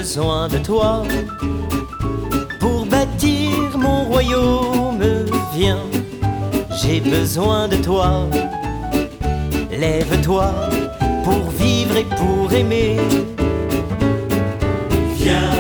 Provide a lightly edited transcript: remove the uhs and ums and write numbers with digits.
besoin de toi pour bâtir mon royaume. Viens, j'ai besoin de toi. Lève-toi pour vivre et pour aimer. Viens,